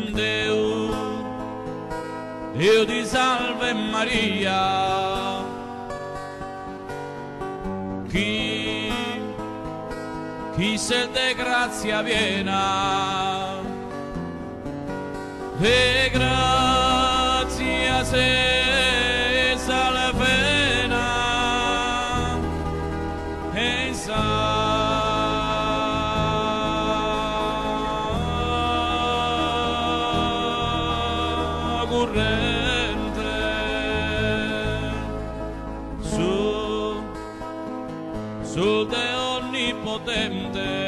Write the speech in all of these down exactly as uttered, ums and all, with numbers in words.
Deu, Dio ti salve Maria, chi, chi sei de grazia piena, de grazia sei salvena, e sa corrente su sul de onnipotente,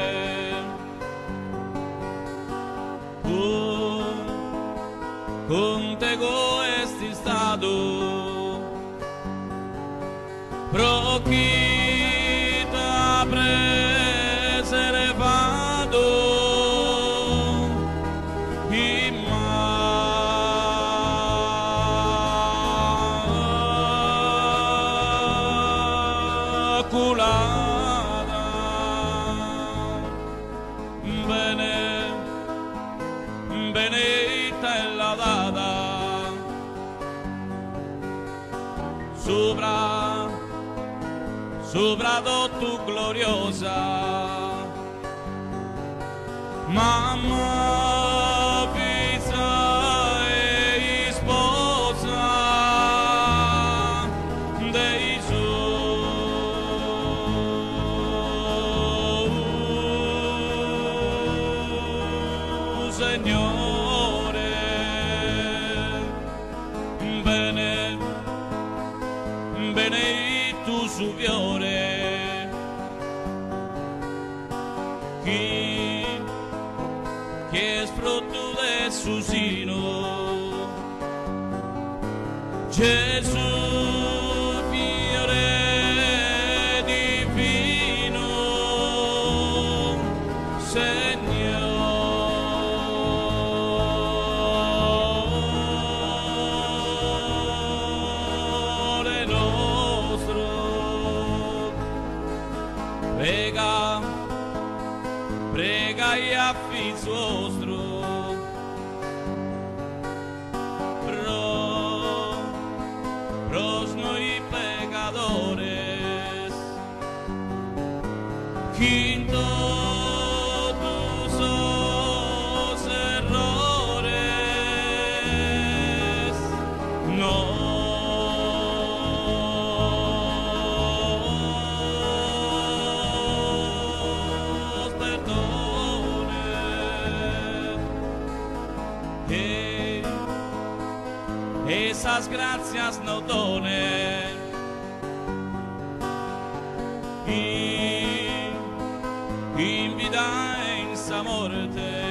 tu con te esti stato pro chi t'ha preservato immacolata, bene, benedetta è la data sopra, sopra tutto gloriosa, mamma pizza e sposa dei Signore, bene, benedetto su fiore, chi, chi è frutto del suo seno, Gesù, fiore divino, Signore. Prega, prega e affi vostro, pro, pros noi pecadores, quinto tus errores, no. Esas gracias no done y en vida en esa muerte